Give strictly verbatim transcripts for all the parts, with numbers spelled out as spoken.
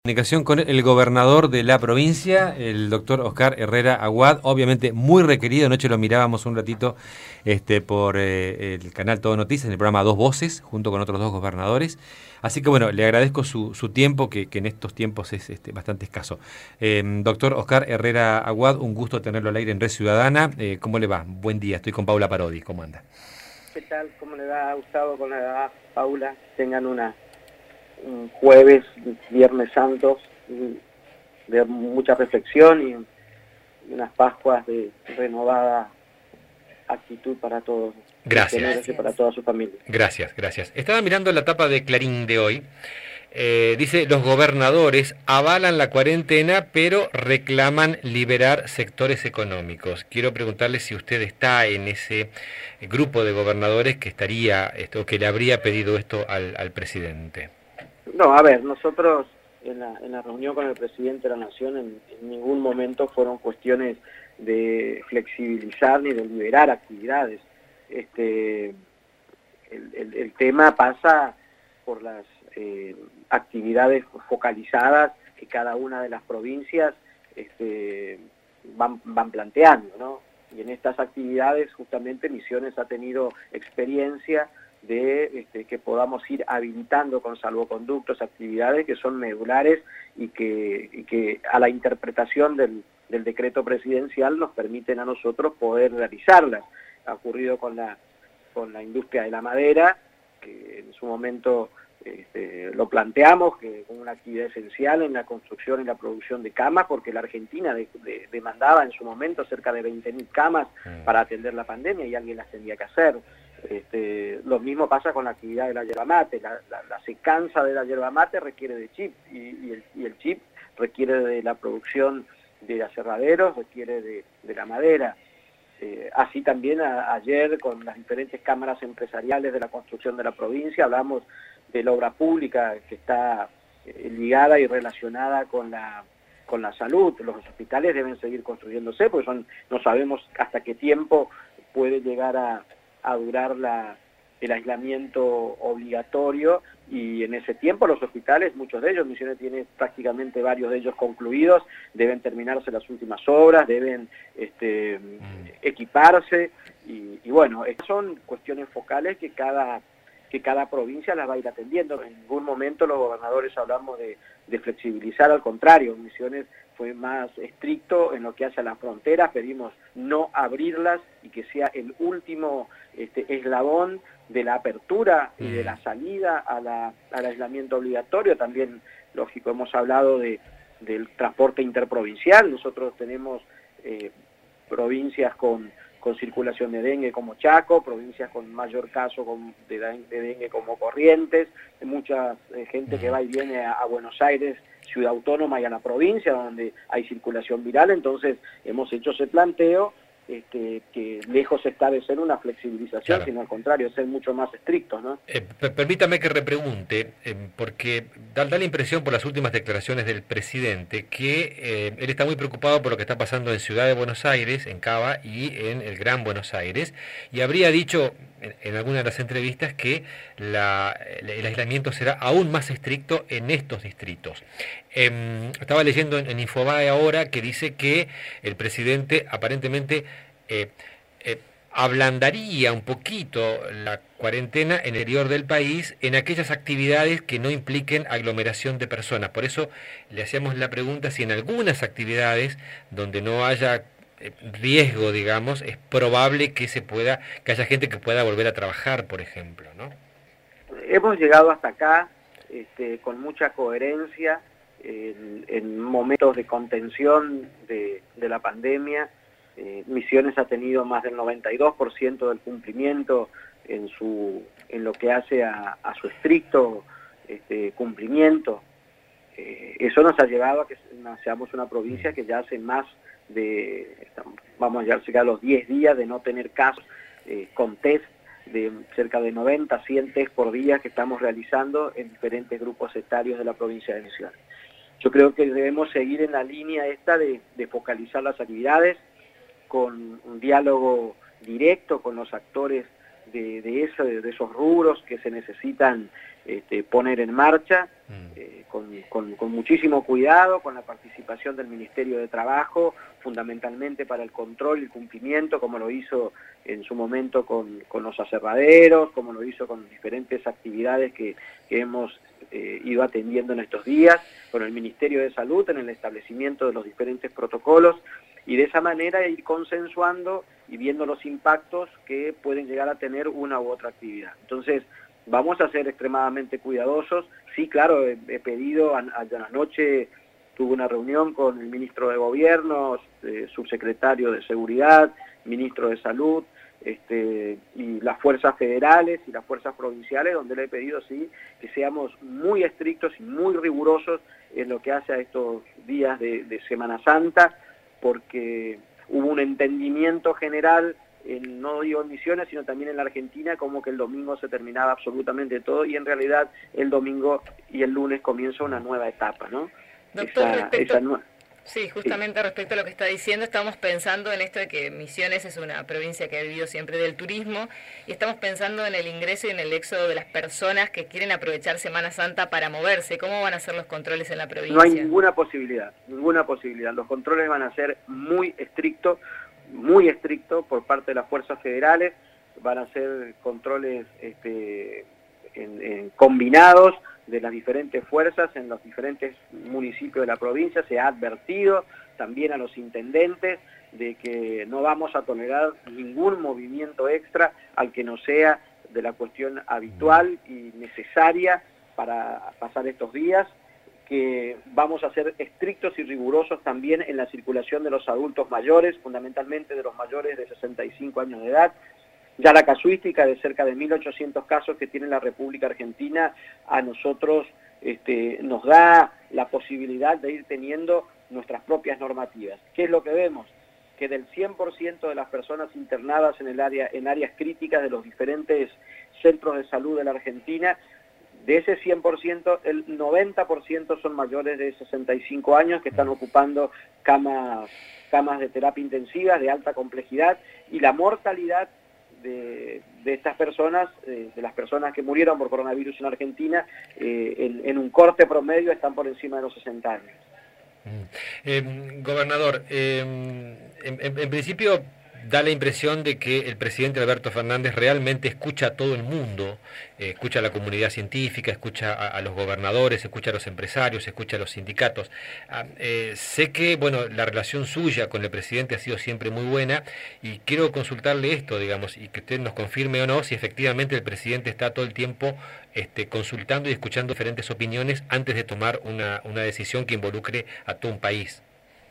Comunicación con el gobernador de la provincia, el doctor Oscar Herrera Aguad, obviamente muy requerido. Anoche lo mirábamos un ratito este, por eh, el canal Todo Noticias, en el programa Dos Voces, junto con otros dos gobernadores. Así que bueno, le agradezco su, su tiempo, que, que en estos tiempos es este, bastante escaso. Eh, doctor Oscar Herrera Aguad, un gusto tenerlo al aire en Red Ciudadana. Eh, ¿Cómo le va? Buen día, estoy con Paula Parodi. ¿Cómo anda? ¿Qué tal? ¿Cómo le va, Gustavo? ¿Cómo le va, Paula? Tengan una un jueves, Viernes Santo, de mucha reflexión y unas Pascuas de renovada actitud para todos. Gracias. Y para toda su familia. Gracias, gracias. Estaba mirando la tapa de Clarín de hoy. Eh, dice, los gobernadores avalan la cuarentena, pero reclaman liberar sectores económicos. Quiero preguntarle si usted está en ese grupo de gobernadores que estaría, esto, que le habría pedido esto al, al presidente. No, a ver, nosotros en la, en la reunión con el presidente de la Nación en, en ningún momento fueron cuestiones de flexibilizar ni de liberar actividades. Este, el, el, el tema pasa por las eh, actividades focalizadas que cada una de las provincias este, van, van planteando, ¿no? Y en estas actividades justamente Misiones ha tenido experiencia de este, que podamos ir habilitando con salvoconductos actividades que son medulares y que, y que a la interpretación del, del decreto presidencial nos permiten a nosotros poder realizarlas. Ha ocurrido con la, con la industria de la madera, que en su momento este, lo planteamos que como una actividad esencial en la construcción y la producción de camas, porque la Argentina de, de, demandaba en su momento cerca de veinte mil camas para atender la pandemia y alguien las tenía que hacer. Este, lo mismo pasa con la actividad de la yerba mate, la, la, la secanza de la yerba mate requiere de chip y, y, el, y el chip requiere de la producción de aserraderos, requiere de, de la madera. Eh, así también a, ayer con las diferentes cámaras empresariales de la construcción de la provincia hablamos de la obra pública que está eh, ligada y relacionada con la, con la salud. Los hospitales deben seguir construyéndose porque son, no sabemos hasta qué tiempo puede llegar a a durar la, el aislamiento obligatorio y en ese tiempo los hospitales, muchos de ellos, Misiones tiene prácticamente varios de ellos concluidos, deben terminarse las últimas obras, deben este, equiparse y, y bueno, estas son cuestiones focales que cada, que cada provincia las va a ir atendiendo. En ningún momento los gobernadores hablamos de, de flexibilizar, al contrario, Misiones fue más estricto en lo que hace a las fronteras, pedimos no abrirlas y que sea el último este, eslabón de la apertura y de la salida a la, al aislamiento obligatorio. También, lógico, hemos hablado de, del transporte interprovincial. Nosotros tenemos eh, provincias con, con circulación de dengue como Chaco, provincias con mayor caso con, de, de dengue como Corrientes, mucha eh, gente que va y viene a, a Buenos Aires, ciudad autónoma y a la provincia donde hay circulación viral. Entonces hemos hecho ese planteo este, que lejos está de ser una flexibilización, claro, sino al contrario, ser mucho más estrictos, ¿no? Eh, permítame que repregunte, eh, porque da, da la impresión por las últimas declaraciones del presidente que eh, él está muy preocupado por lo que está pasando en Ciudad de Buenos Aires, en Cava y en el Gran Buenos Aires, y habría dicho en, en alguna de las entrevistas que la, el aislamiento será aún más estricto en estos distritos. Eh, estaba leyendo en, en Infobae ahora que dice que el presidente aparentemente eh, eh, ablandaría un poquito la cuarentena en el interior del país en aquellas actividades que no impliquen aglomeración de personas. Por eso le hacíamos la pregunta si en algunas actividades donde no haya riesgo, digamos, es probable que se pueda, que haya gente que pueda volver a trabajar, por ejemplo, ¿no? Hemos llegado hasta acá este, con mucha coherencia en, en momentos de contención de, de la pandemia. Eh, Misiones ha tenido más del noventa y dos por ciento del cumplimiento en, su, en lo que hace a, a su estricto este, cumplimiento. Eh, eso nos ha llevado a que seamos una provincia que ya hace más de, estamos, vamos a llegar a los diez días de no tener casos eh, con test de cerca de noventa, cien test por día que estamos realizando en diferentes grupos etarios de la provincia de Misiones. Yo creo que debemos seguir en la línea esta de, de focalizar las actividades, con un diálogo directo con los actores de, de, eso, de esos rubros que se necesitan este, poner en marcha, eh, con, con, con muchísimo cuidado, con la participación del Ministerio de Trabajo, fundamentalmente para el control y el cumplimiento, como lo hizo en su momento con, con los aserraderos, como lo hizo con diferentes actividades que, que hemos eh, ido atendiendo en estos días, con el Ministerio de Salud en el establecimiento de los diferentes protocolos, y de esa manera ir consensuando y viendo los impactos que pueden llegar a tener una u otra actividad. Entonces, vamos a ser extremadamente cuidadosos. Sí, claro, he, he pedido, ayer anoche tuve una reunión con el ministro de Gobierno, eh, subsecretario de Seguridad, ministro de Salud, este, y las fuerzas federales y las fuerzas provinciales, donde le he pedido, sí, que seamos muy estrictos y muy rigurosos en lo que hace a estos días de, de Semana Santa, porque hubo un entendimiento general, en, no digo en Misiones, sino también en la Argentina, como que el domingo se terminaba absolutamente todo, y en realidad el domingo y el lunes comienza una nueva etapa, ¿no? Doctor, esa, respecto... esa nueva... Sí, justamente sí. Respecto a lo que está diciendo, estamos pensando en esto de que Misiones es una provincia que ha vivido siempre del turismo, y estamos pensando en el ingreso y en el éxodo de las personas que quieren aprovechar Semana Santa para moverse. ¿Cómo van a ser los controles en la provincia? No hay ninguna posibilidad, ninguna posibilidad. Los controles van a ser muy estrictos, muy estrictos por parte de las fuerzas federales, van a ser controles este, en, en combinados de las diferentes fuerzas en los diferentes municipios de la provincia. Se ha advertido también a los intendentes de que no vamos a tolerar ningún movimiento extra al que no sea de la cuestión habitual y necesaria para pasar estos días, que vamos a ser estrictos y rigurosos también en la circulación de los adultos mayores, fundamentalmente de los mayores de sesenta y cinco años de edad. Ya la casuística de cerca de mil ochocientos casos que tiene la República Argentina a nosotros este, nos da la posibilidad de ir teniendo nuestras propias normativas. ¿Qué es lo que vemos? Que del cien por ciento de las personas internadas en, el área, en áreas críticas de los diferentes centros de salud de la Argentina, de ese cien por ciento, el noventa por ciento son mayores de sesenta y cinco años que están ocupando camas, camas de terapia intensiva de alta complejidad, y la mortalidad De, de estas personas, eh, de las personas que murieron por coronavirus en Argentina, eh, en, en un corte promedio están por encima de los sesenta años. Eh, gobernador, eh, en, en, en principio da la impresión de que el presidente Alberto Fernández realmente escucha a todo el mundo, eh, escucha a la comunidad científica, escucha a, a los gobernadores, escucha a los empresarios, escucha a los sindicatos. Ah, eh, sé que, bueno, la relación suya con el presidente ha sido siempre muy buena, y quiero consultarle esto, digamos, y que usted nos confirme o no si efectivamente el presidente está todo el tiempo este, consultando y escuchando diferentes opiniones antes de tomar una, una decisión que involucre a todo un país.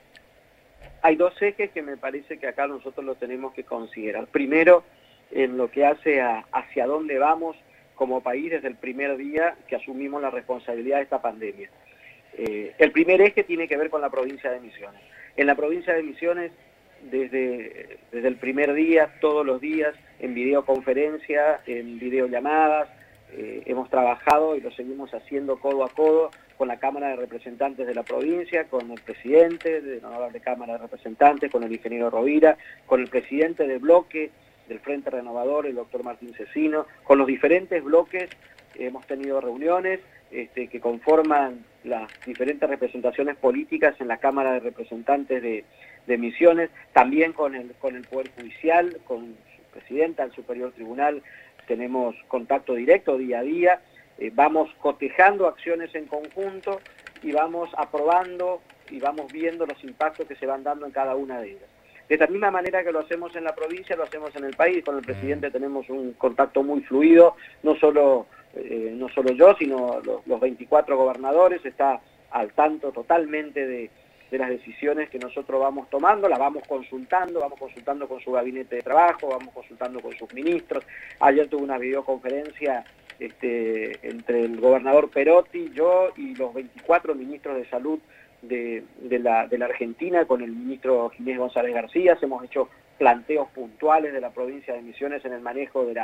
Hay dos ejes que me parece que acá nosotros lo tenemos que considerar. Primero, en lo que hace a hacia dónde vamos como país desde el primer día que asumimos la responsabilidad de esta pandemia. Eh, el primer eje tiene que ver con la provincia de Misiones. En la provincia de Misiones, desde, desde el primer día, todos los días, en videoconferencia, en videollamadas, eh, hemos trabajado y lo seguimos haciendo codo a codo con la Cámara de Representantes de la provincia, con el presidente de la Honorable Cámara de Representantes, con el ingeniero Rovira, con el presidente del bloque del Frente Renovador, el doctor Martín Cecino, con los diferentes bloques hemos tenido reuniones este, que conforman las diferentes representaciones políticas en la Cámara de Representantes de, de Misiones, también con el, con el Poder Judicial, con su presidenta, el Superior Tribunal, tenemos contacto directo día a día. Eh, vamos cotejando acciones en conjunto y vamos aprobando y vamos viendo los impactos que se van dando en cada una de ellas. De la misma manera que lo hacemos en la provincia, lo hacemos en el país. Con el presidente tenemos un contacto muy fluido, no solo, eh, no solo yo, sino los, los veinticuatro gobernadores, está al tanto totalmente de, de las decisiones que nosotros vamos tomando, las vamos consultando, vamos consultando con su gabinete de trabajo, vamos consultando con sus ministros. Ayer tuve una videoconferencia Este, entre el gobernador Perotti, yo y los veinticuatro ministros de salud de, de, la, de la Argentina, con el ministro Ginés González García. Hemos hecho planteos puntuales de la provincia de Misiones en el manejo de la,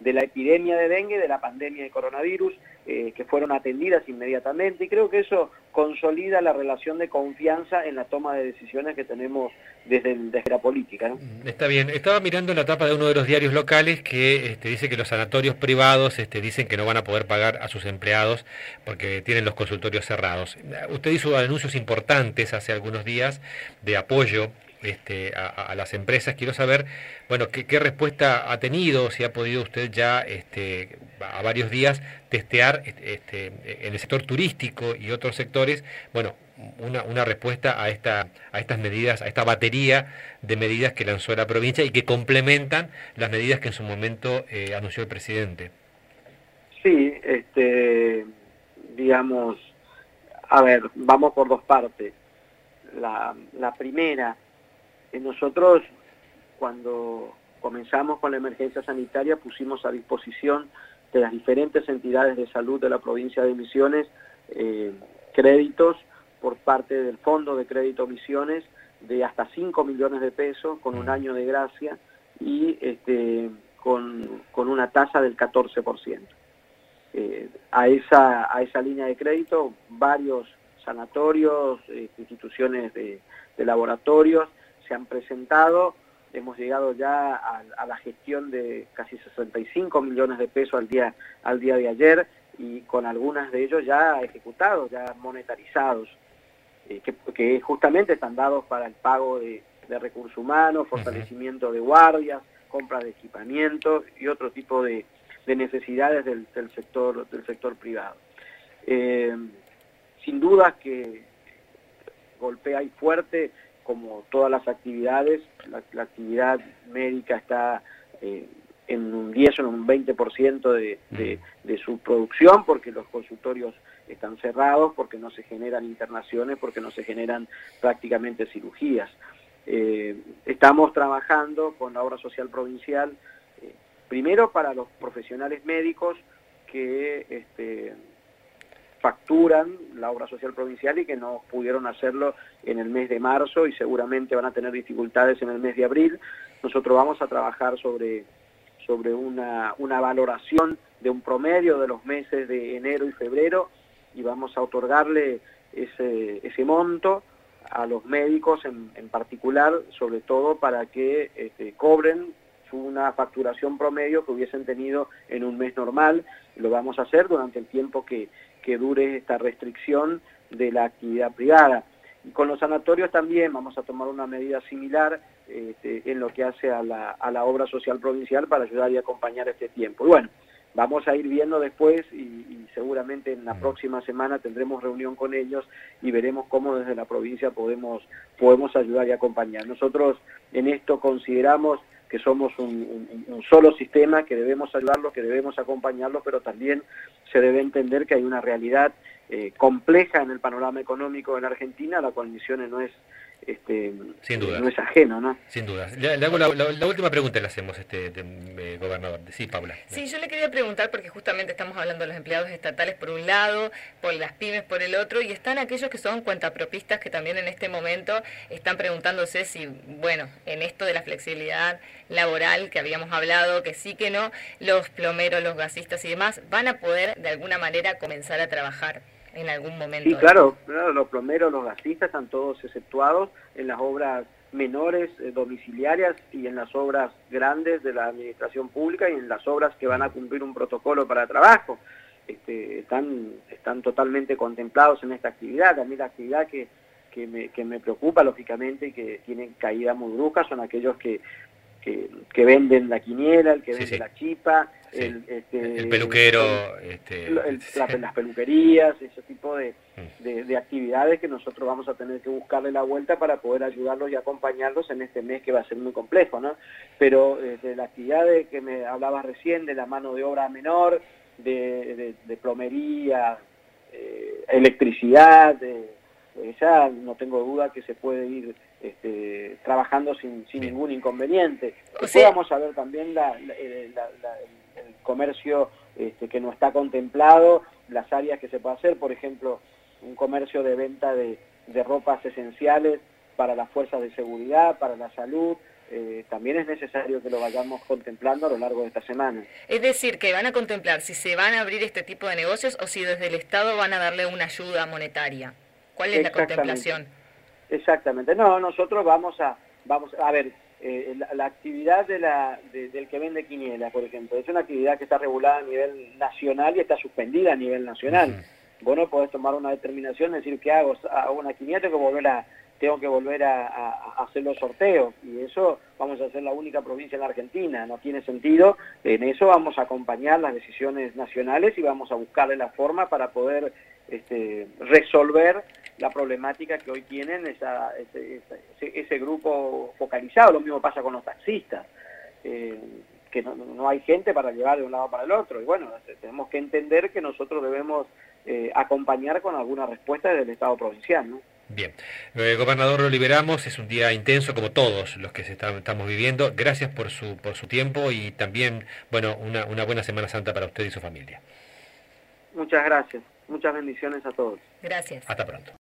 de la epidemia de dengue, de la pandemia de coronavirus, eh, que fueron atendidas inmediatamente, y creo que eso consolida la relación de confianza en la toma de decisiones que tenemos desde, el, desde la política, ¿no? Está bien. Estaba mirando la tapa de uno de los diarios locales que este, dice que los sanatorios privados este, dicen que no van a poder pagar a sus empleados porque tienen los consultorios cerrados. Usted hizo anuncios importantes hace algunos días de apoyo Este, a, a las empresas. Quiero saber, bueno, qué, qué respuesta ha tenido, si ha podido usted ya este, a varios días testear este, en el sector turístico y otros sectores, bueno, una, una respuesta a esta, a estas medidas, a esta batería de medidas que lanzó la provincia y que complementan las medidas que en su momento eh, anunció el presidente. Sí, este, digamos, a ver, vamos por dos partes. La, la primera, nosotros, cuando comenzamos con la emergencia sanitaria, pusimos a disposición de las diferentes entidades de salud de la provincia de Misiones eh, créditos por parte del Fondo de Crédito Misiones de hasta cinco millones de pesos con un año de gracia y este, con, con una tasa del catorce por ciento. Eh, a, esa, a esa línea de crédito, varios sanatorios, eh, instituciones de, de laboratorios, se han presentado, hemos llegado ya a, a la gestión de casi sesenta y cinco millones de pesos al día, al día de ayer, y con algunas de ellos ya ejecutados, ya monetarizados, eh, que, que justamente están dados para el pago de, de recursos humanos, fortalecimiento de guardias, compra de equipamiento y otro tipo de, de necesidades del, del, sector, del sector privado. Eh, sin duda que golpea ahí fuerte, como todas las actividades, la, la actividad médica está eh, en un diez o en un veinte por ciento de, de, de su producción, porque los consultorios están cerrados, porque no se generan internaciones, porque no se generan prácticamente cirugías. Eh, estamos trabajando con la obra social provincial, eh, primero para los profesionales médicos que este, facturan la obra social provincial y que no pudieron hacerlo en el mes de marzo y seguramente van a tener dificultades en el mes de abril. Nosotros vamos a trabajar sobre, sobre una, una valoración de un promedio de los meses de enero y febrero y vamos a otorgarle ese, ese monto a los médicos en, en particular, sobre todo para que este, cobren una facturación promedio que hubiesen tenido en un mes normal. Lo vamos a hacer durante el tiempo que, que dure esta restricción de la actividad privada. Y con los sanatorios también vamos a tomar una medida similar este, en lo que hace a la, a la obra social provincial para ayudar y acompañar este tiempo. Y bueno, vamos a ir viendo después y, y seguramente en la próxima semana tendremos reunión con ellos y veremos cómo desde la provincia podemos, podemos ayudar y acompañar. Nosotros en esto consideramos que somos un, un, un solo sistema, que debemos ayudarlos, que debemos acompañarlos, pero también se debe entender que hay una realidad eh, compleja en el panorama económico en Argentina, a la cual Misiones no es este Sin duda. no es ajeno, ¿no? Sin duda. Le, le hago la, la, la última pregunta, le hacemos, este de, de, gobernador. Sí, Paula. Sí, yo le quería preguntar, porque justamente estamos hablando de los empleados estatales por un lado, por las pymes por el otro, y están aquellos que son cuentapropistas que también en este momento están preguntándose si, bueno, en esto de la flexibilidad laboral que habíamos hablado, que sí, que no, los plomeros, los gasistas y demás, van a poder de alguna manera comenzar a trabajar en algún momento. Sí, claro, claro, los plomeros, los gasistas están todos exceptuados en las obras menores eh, domiciliarias y en las obras grandes de la administración pública y en las obras que van a cumplir un protocolo para trabajo. Este, están, están totalmente contemplados en esta actividad. A mí la actividad que, que, me, que me preocupa, lógicamente, y que tienen caída muy brusca, son aquellos que, que, que venden la quiniela, el que sí, vende sí. la chipa, sí. el, este, el peluquero, el, este... el, el, la, las peluquerías, ese tipo de, de, de actividades que nosotros vamos a tener que buscarle la vuelta para poder ayudarlos y acompañarlos en este mes que va a ser muy complejo, ¿no? Pero desde la actividad de que me hablabas recién, de la mano de obra menor, de, de, de plomería, eh, electricidad, de, ya no tengo duda que se puede ir este, trabajando sin, sin ningún inconveniente. Después sí. Vamos a ver también la, la, la, la, el comercio este, que no está contemplado, las áreas que se puede hacer, por ejemplo, un comercio de venta de, de ropas esenciales para las fuerzas de seguridad, para la salud, eh, también es necesario que lo vayamos contemplando a lo largo de esta semana. Es decir, que van a contemplar si se van a abrir este tipo de negocios o si desde el Estado van a darle una ayuda monetaria. ¿Cuál es la contemplación? Exactamente. No, nosotros vamos a, vamos a ver, eh, la, la actividad de la, de, del que vende quiniela, por ejemplo, es una actividad que está regulada a nivel nacional y está suspendida a nivel nacional. Uh-huh. Vos no podés tomar una determinación, decir que hago, hago una quiniela, tengo que volver a... tengo que volver a, a, a hacer los sorteos, y eso vamos a ser la única provincia en la Argentina, no tiene sentido. En eso vamos a acompañar las decisiones nacionales y vamos a buscarle la forma para poder este, resolver la problemática que hoy tienen esa, ese, ese, ese grupo focalizado. Lo mismo pasa con los taxistas, eh, que no, no hay gente para llevar de un lado para el otro, y bueno, tenemos que entender que nosotros debemos eh, acompañar con alguna respuesta desde el Estado provincial, ¿no? Bien, eh, gobernador, lo liberamos, es un día intenso como todos los que se está, estamos viviendo. Gracias por su por su tiempo y también, bueno, una, una buena Semana Santa para usted y su familia. Muchas gracias, muchas bendiciones a todos. Gracias. Hasta pronto.